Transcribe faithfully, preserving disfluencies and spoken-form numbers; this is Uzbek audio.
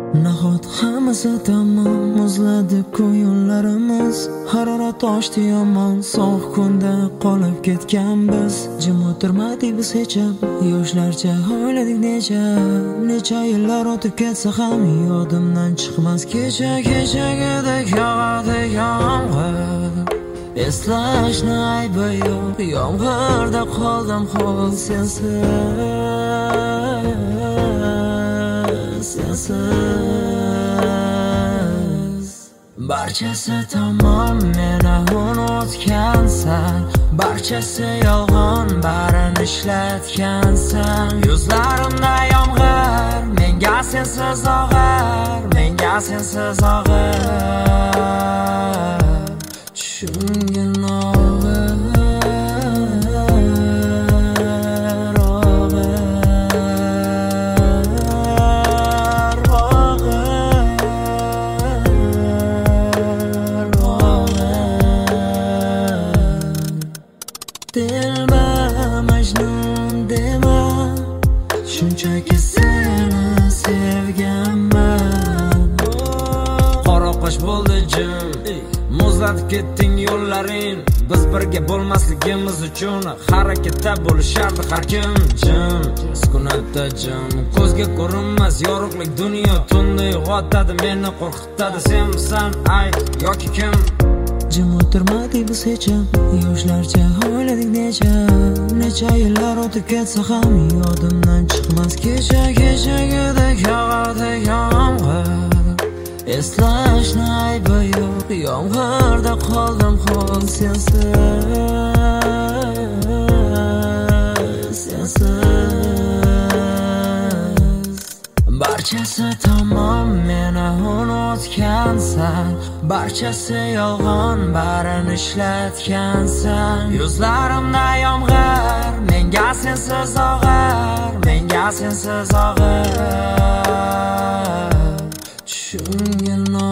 Nahot hammasi tamom, muzladi ko'yinlarimiz. Harorat oshdi yomon, sovuq kunda qolib ketgan biz. Jim o'tirmadik biz hecham, yoshlarcha o'yladik necha. Necha yillar o'tib ketsa ham yodimdan chiqmas kecha. Kechagidek yog'adi yomg'ir, eslashni aybi yo'q. Yomg'irda qoldim ho'l sensiz, sensiz. Barchasi tamom, meni unutgansan. Barchasi yolg'on, barini ishlatgansan. Yuzlarimda yomg'ir, menga sensiz og'ir, menga sensiz og'ir. Tushungin og'ir, Dilba Majnun dema, shunchaki seni sevganman. Qora qosh bo'ldi jim, muzlatib ketding yo'llaring. Biz birga bo'lmasligimiz uchun harakatda bo'lishardi har kim. Jim, sukunatda jim, ko'zga ko'rinmas yorug'lik dunyo tunda uyg'otadi, meni qo'rqitadi. Senmisan ay yoki kim? Jim o'tirmadik biz hecham, yoshlarcha o'yladik necha. Necha yillar o'tib ketsa ham yodimdan chiqmas kecha. Kechagidek yog'adi yomg'ir, eslashni aybi yo'q. Yomg'irda qoldim ho'l sensiz, sensiz. Barchasi tamom, meni unutgansan. Barchasi yolg'on, barini ishlatgansan. Yuzlarimda yomg'ir, menga sensiz og'ir, menga sensiz og'ir. Tushungin